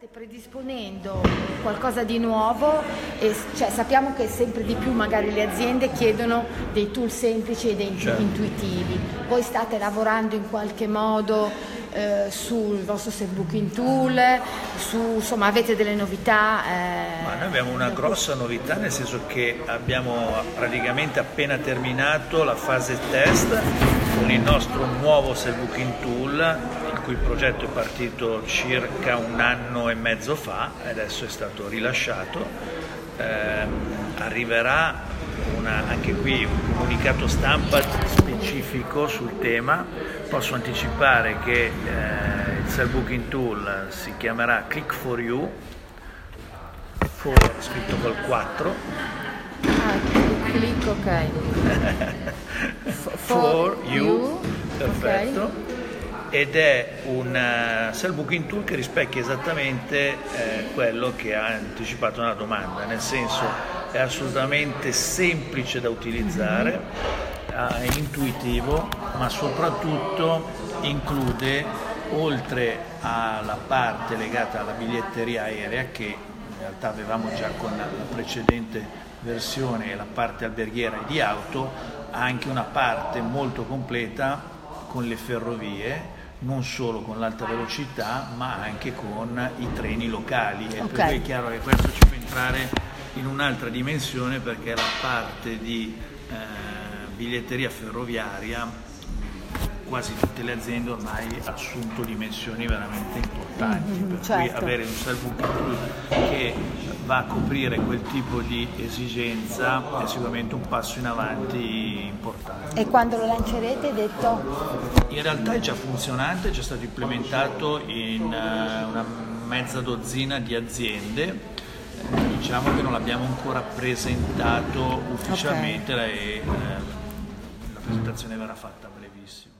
State predisponendo qualcosa di nuovo e cioè, sappiamo che sempre di più magari le aziende chiedono dei tool semplici ed intuitivi. Voi state lavorando in qualche modo sul vostro self booking tool, insomma avete delle novità? Ma noi abbiamo una grossa novità, nel senso che abbiamo praticamente appena terminato la fase test con il nostro nuovo self booking tool, il cui progetto è partito circa 1 anno e mezzo fa e adesso è stato rilasciato. Arriverà anche qui un comunicato stampa specifico sul tema. Posso anticipare che il self booking tool si chiamerà Click for You, scritto col 4. Click, ok. For you, perfetto. Okay. Ed è un self booking tool che rispecchia esattamente quello che ha anticipato una domanda, nel senso è assolutamente semplice da utilizzare, è intuitivo, ma soprattutto include, oltre alla parte legata alla biglietteria aerea, che in realtà avevamo già con la precedente versione e la parte alberghiera e di auto, ha anche una parte molto completa con le ferrovie, non solo con l'alta velocità ma anche con i treni locali. E per cui è chiaro che questo ci fa entrare in un'altra dimensione, perché la parte di biglietteria ferroviaria, quasi tutte le aziende ormai ha assunto dimensioni veramente importanti, per cui avere un self booking tool che va a coprire quel tipo di esigenza è sicuramente un passo in avanti importante. E quando lo lancerete, detto? In realtà è già funzionante, è già stato implementato in una mezza dozzina di aziende. Diciamo che non l'abbiamo ancora presentato ufficialmente e la presentazione verrà fatta a brevissimo.